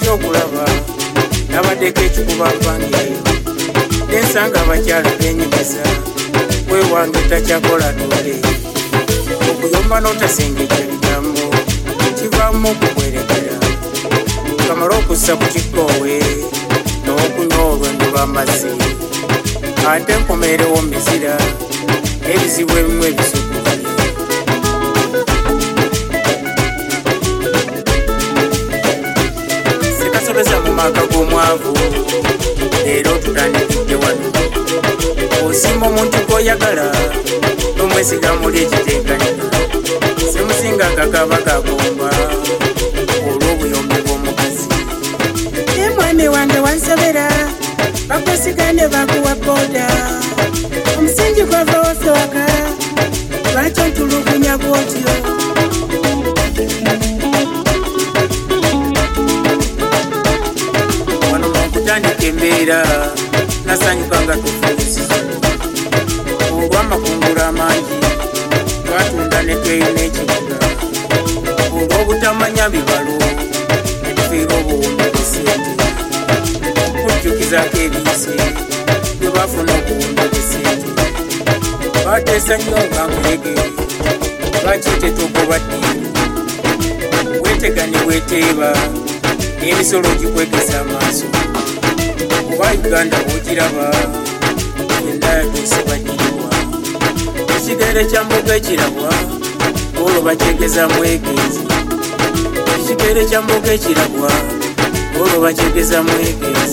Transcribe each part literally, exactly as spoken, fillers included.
ekyokulaba nabaddeko ekikuba mpangire nensanga abakyala benyigisa wewange takyakola tole okuyomba n'otasengejja bigambo kivaamu okukwerekera kamala okussa ku kikkoowe n'okunywa olwendo lw'amazzi ate nkomeerewo mizira ebizibu ebimu ebisukkulumye sekasobeza mu maka g'omwavu leero tutandikidde wano osimba omuntu gw'oyagala n'omwesiga muli ekiteekanika semusinga kakaba kagomba olw'obuyombi bw'omukazi ye mwami wange wansobera bakusigane bakuwa boda omusingi gwava wasooka lwaki ontulugunya bwotyo wano mukutandika embeera nasanyuka nga tufuusiza olw'amakungula amangi twatunda ne tweyina ekibuga olw'obutamanya bibalo ne tufiira obuwumbi bw'esente okujjukizaako ebiyise bwe bafuna obuwumbi bw'esente bateesa nnyo nga nkulege lwaki tetugoba ddiini weetegane weeteeba n'emisolo gikwegeza amaaso kuba uganda bw'ogiraba yenna yatuuse baddirirwa ekigere kya mboga ekirabwa olwo bakyegeza mwegenzi ekigere kya mboga ekirabwa olwo bakyegeza mwegenzi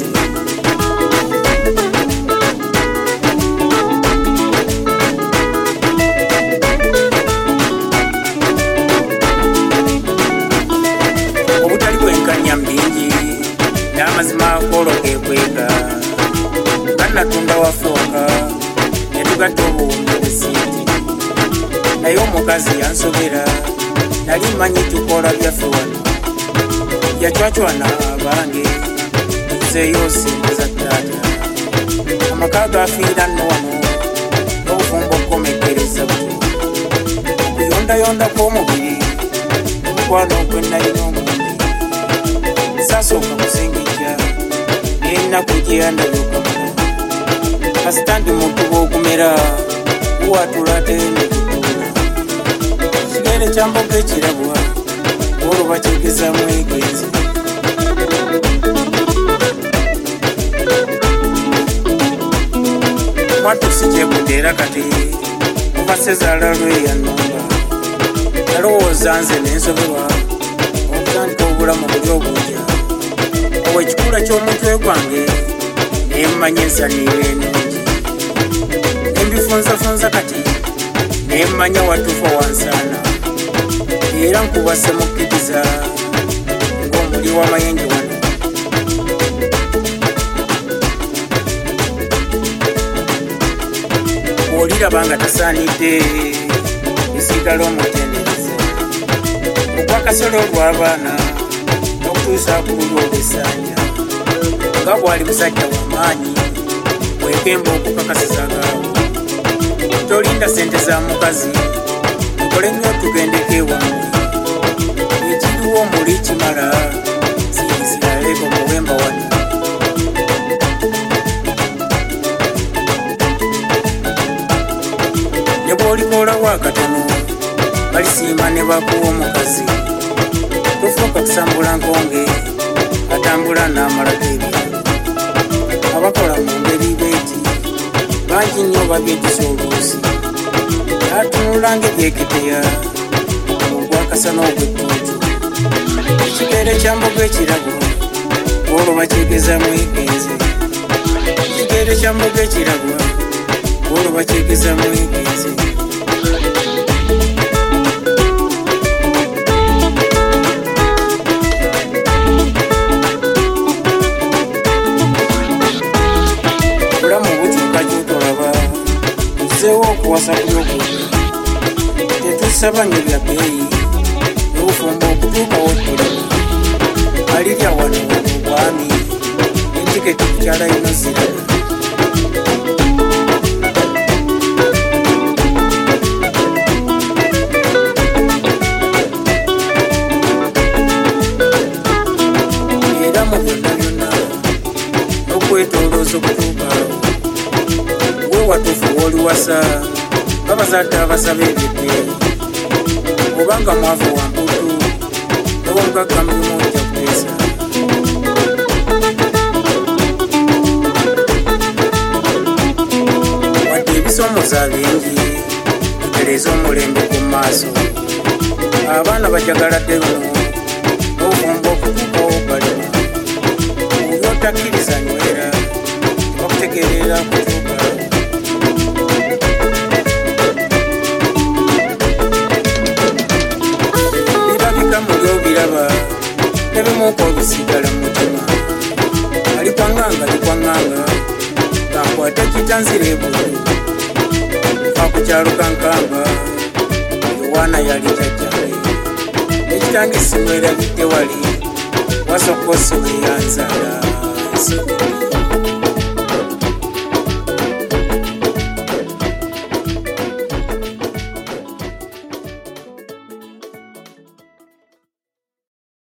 obutali bwenkanya mbingi n'amazima akolo gekweka bannatunda wafooka netugatta obuwumbi bw'esente naye omukazi yansobera nali mmanyi tukola byaffe wano yacwacwana abange tuzeeyo sente za taata amaka gafiira nno wano n'obufumbo okukomekkereza buto okuyondayonda kw'omubiri omukwano gwe nalina omundi saasooka kusengejja n'ennaku gye yandabyokamala kasita ndi muntu bw'okumera buwatula ate netutuula ekigere kya mboga ekirabwa olwo bakyegeza mwegenzi mwatusi kyekuteera kati kuba sezaala lweyannumba nalowooza nze nensoberwa okutandika obulamu buli obujja owo ekikula ky'omutwe gwange nemmanya ensaniirwa enungi nembifunzafunza kati nemmanya watuufa wansaana era nkubase mukkiriza ng'omuli w'amayenje wano oliraba nga tasaanidde esigala omutendereze okwakasolo olw'abaana n'okutuusa ku lulwo olw'essanja nga bw'ali musajja w'amaanyi bwekemba okukakasizagaawo tolinda sente za mukazi okole nnyo tugendeko ewammwe ekiriwo muli kimala siiziraleko muwemba wano ne bw'olikolawo akatono balisiima ne bakuwa omukazi tofuuka kusambula nkonge atambula n'amalako ebyalo abakola mu ngeri beeti bangi nnyo babyetisa oluusi atunula ng'ebyeketeya ogwakasana ogw'ettuutu ekigere kya mboga ekirago olwo bakyegeza mwegenze ekigere kya mboga ekiragwa olwo bakyegeza mwegenze obulamu bukyuka gyotolaba tuzeewo okuwasa kulyokulya tetusaba nnyo bya bbeeyi n'obufumbo okutuukawo tulima alirya wano obwami entiketi kukyala ino ziraga era mu byonna byonna n'okwetolooza okutuukaawo gwe watuufu w'oli wasa babazadde abasaba ebyedde obanga mwavu wamputu ewomugagga mulimu ojja kuteesa wadde ebisoomooza bingi tutereeza omulembe ku maaso abaana bajagaladde luno n'obufumba okutuukawo balima obyotakkiriza nywera tebakutegeerera kutuuka birabika mu byobiraba nebimuuka obisigala mu mutima alikwanganga likwanganga kankwate kitanzira ebululu fa ku kyalo kankanga yowaana yali jajjawe ekitange simwerabidde wali wasokose weyanzala